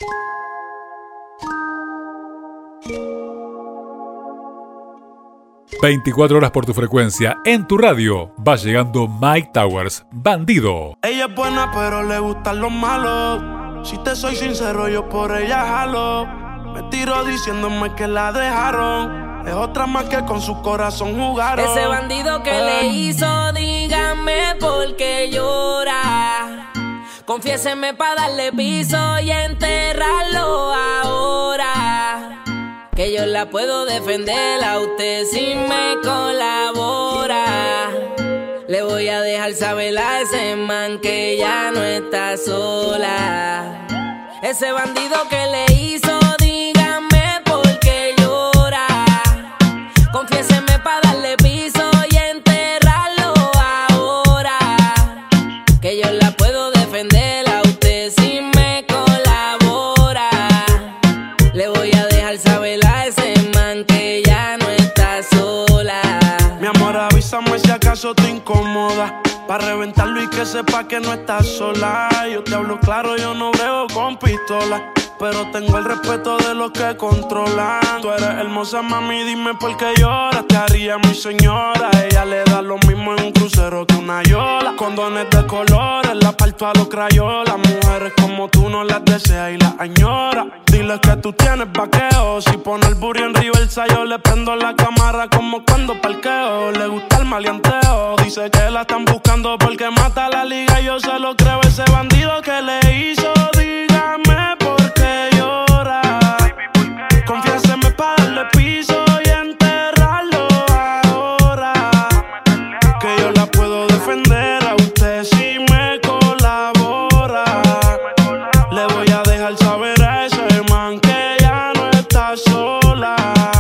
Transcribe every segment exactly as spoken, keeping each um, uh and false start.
veinticuatro horas por tu frecuencia, en tu radio, va llegando Mike Towers, Bandido. Ella es buena pero le gustan los malos. Si te soy sincero yo por ella jalo. Me tiro diciéndome que la dejaron. Es otra más que con su corazón jugaron. Ese bandido que eh. le hizo, dígame por qué llora. Confiéseme pa' darle piso y enterrarlo ahora. Que yo la puedo defender a usted si me colabora. Le voy a dejar saber a ese man que ya no está sola. Ese bandido que le hizo, dígame por qué llora. Confiéseme pa' darle piso y enterrarlo ahora. Que yo la puedo defender a usted si me colabora. Le voy a dejar saber a ese man que ya no está sola. Mi amor, avísame si acaso te incomoda, pa' reventarlo y que sepa que no estás sola. Yo te hablo claro, yo no brego con pistola, pero tengo el respeto de los que controlan. Tú eres hermosa, mami, dime por qué lloras. Te haría mi señora. Ella le da lo mismo en un crucero que una yola. Condones de colores, la parto a los crayolas. Mujeres como tú no las deseas y las añoras. Dile que tú tienes vaqueo. Si pone el burro en reversa, yo le prendo la cámara como cuando parqueo. Le gusta el maleanteo. Dice que la están buscando porque mata la liga. Yo se lo creo, ese bandido que le hizo. Dígame por qué llora. Confiéseme pa' darle piso y enterrarlo ahora. Que yo la puedo defender a usted si me colabora. Le voy a dejar saber a ese man que ya no está sola.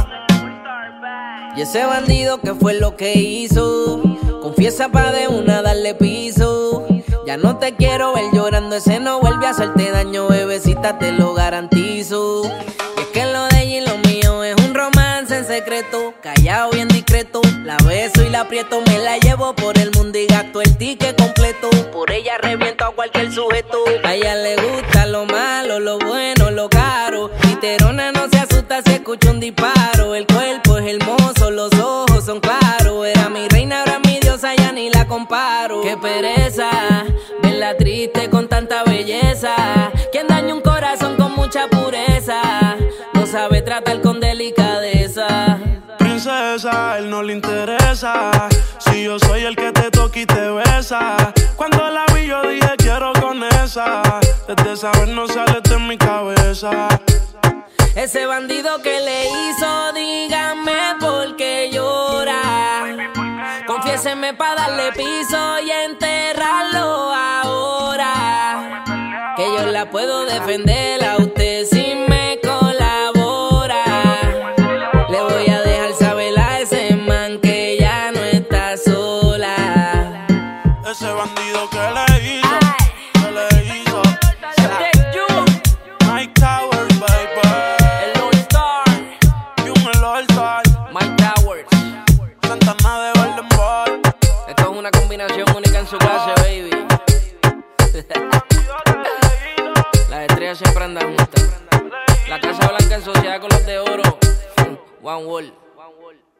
Y ese bandido que fue lo que hizo, confiesa pa' de una darle piso. Ya no te quiero ver llorando, ese no vuelve a hacerte daño, bebecita, te lo garantizo. Y es que lo de ella y lo mío es un romance en secreto, callado bien discreto. La beso y la aprieto, me la llevo por el mundo y gasto el ticket completo. Por ella reviento a cualquier sujeto. A ella le gusta lo malo, lo bueno, lo caro. Literona no se asusta si escucha un disparo. El cuerpo es hermoso, los ojos son claros. Era mi reina, ahora mi diosa, ya ni la comparo. Qué pereza verla triste con tanta belleza. Quien daña un corazón con mucha pureza no sabe tratar con delicadeza. Princesa, a él no le interesa si yo soy el que te toca y te besa. Cuando la vi yo dije quiero con esa. Desde esa vez no sale de mi cabeza. Ese bandido que le hizo, dígame por qué llora. Confiéseme pa' darle piso y enterrarlo ahora. Que yo la puedo defender a usted si me colabora. Le voy a dejar saber a ese man que ya no está sola. Ese bandido que le hizo, que le hizo. Mike Towers, baby. El Lord Star. Jun, el All Star. Mike Towers. Santana de Golden Ball. Esto es una combinación única en su clase, baby. Las estrellas siempre andan juntas. La Casa Blanca en sociedad con los de oro. One World.